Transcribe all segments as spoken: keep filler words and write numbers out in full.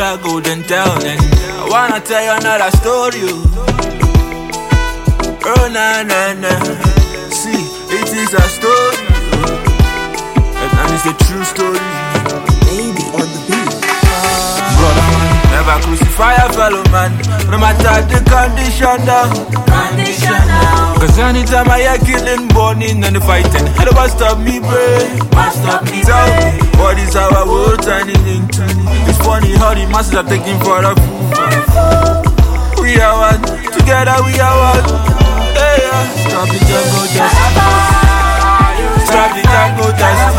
I go then tell them. I wanna tell you another story. Oh, oh na na na. See, it is a story, and, and it's a true story. Baby on the beat. Brother man, never crucify a fellow man, no matter the condition down. Condition now. Cause anytime I hear killing, burning and the fighting, I don't stop me, pray. Must stop me, Tell pray. me, what is our world turning into? It's funny how the masses are taking for a fool. We are one, together we are one. Hey, yeah. Stop the jungle justice. Stop the jungle justice.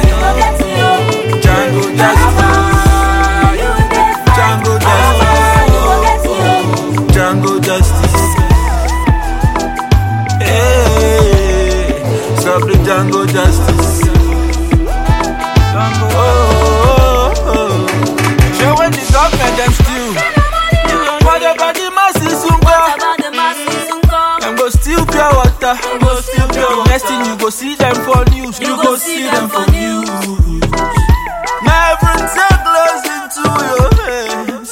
Jungle justice. Jungle justice. Jungle justice. Hey, stop the jungle justice. Jungle. Oh, oh, oh. Show when the government them steal. What about the masses who go? Them go steal pure water. Go steal pure water. Next thing you go see them for news. You go see them for news. Now everything take close into your hands.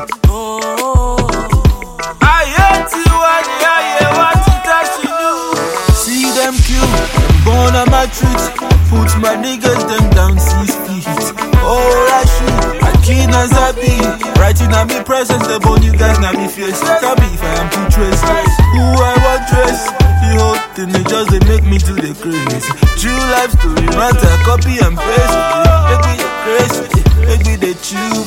I hate you and I hear what it has to do. See them kill, them born on my truth. Put my niggas them down six feet. Oh, I shoot, I clean as I be. Writing at me presence, the bone you guys now me face. Tell me if I am too trace. Who I want dress. The whole thing they just they make me do the crazy. True life story, not a copy and paste. Make me the crazy, make me the tube.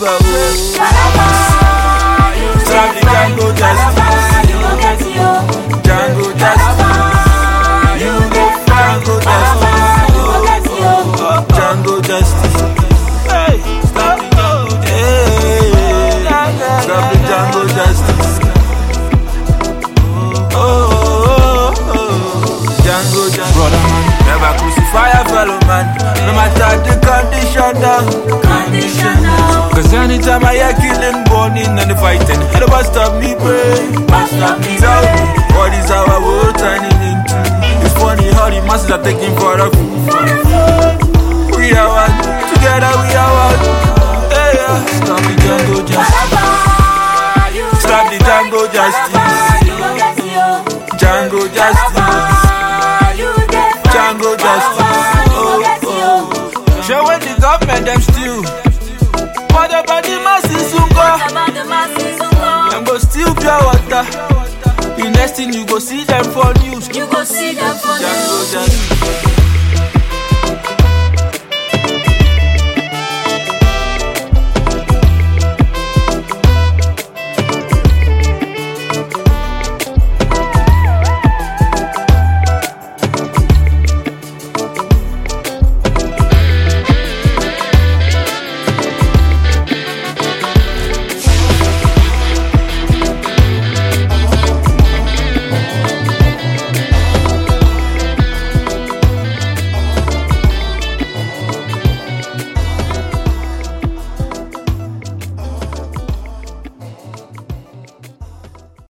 Stop the Django justice. Django justice. You get Django justice. Django justice. Hey, stop the Django justice. Hey, stop the Django justice. Oh, oh, oh, oh. Django justice. Brother man, never crucify a fellow man, no matter the condition down. Condition now. Cause anytime I hear killing, burning and the fighting, it don't stop me, pray. Must stop me, Tell pray. me, what is our world turning into? It's funny how the masses are taking for a fool. We are one, together we are one. Hey, yeah. Stop the jungle justice. Stop the jungle justice. Jungle justice. Jungle justice. Oh, oh. Show when the government them steal. What about the masses who go? Them go steal pure water. The next thing you go see them for news. You go see them for Jungle news. justice.